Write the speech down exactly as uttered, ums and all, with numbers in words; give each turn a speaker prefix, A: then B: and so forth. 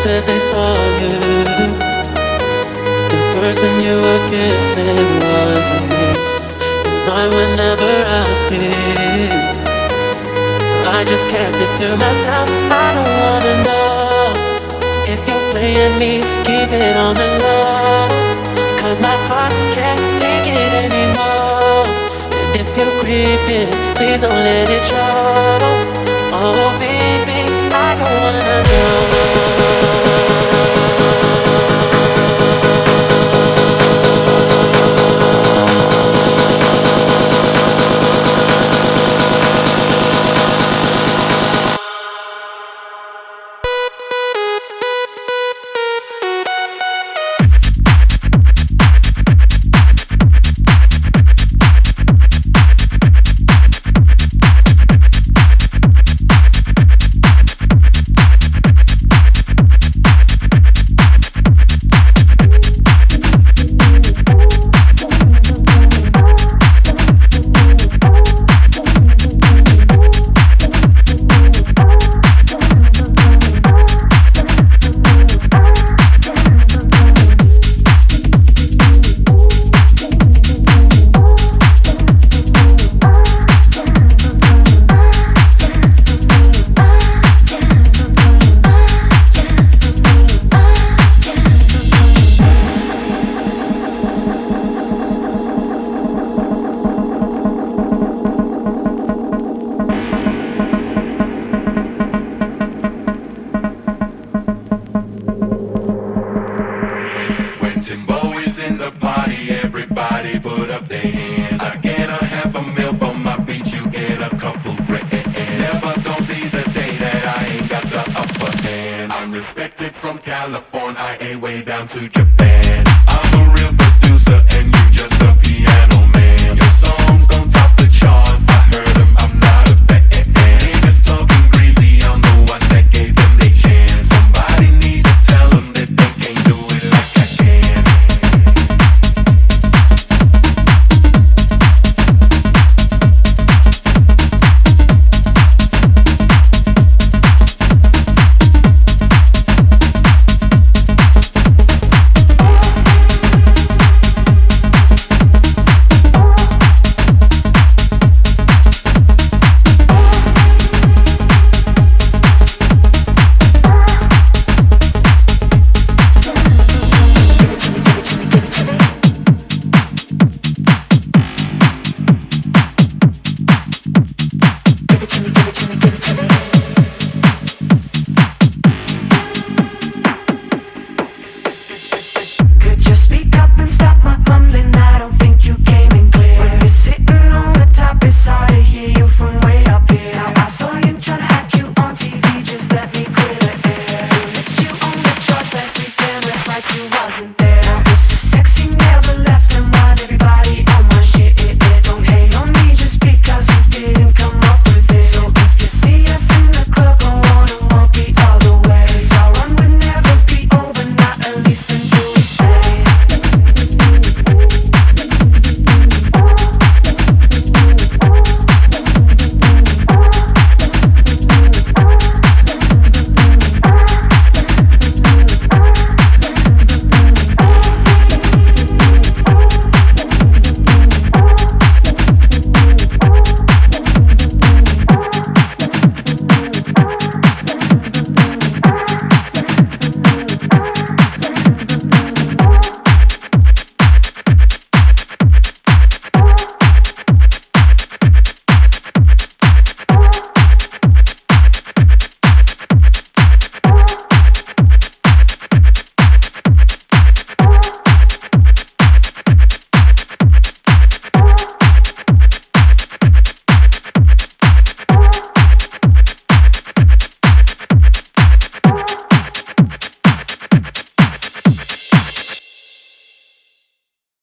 A: said they saw you. The person you were kissing wasn't me, and I would never ask you. I just kept it to myself. I don't wanna know if you're playing me. Keep it on the low, 'cause my heart can't take it anymore. And if you're creeping, please don't let it show. Oh baby, I don't wanna know.
B: I'm respected from California, I A way down to Japan. I'm a real producer and you just a piano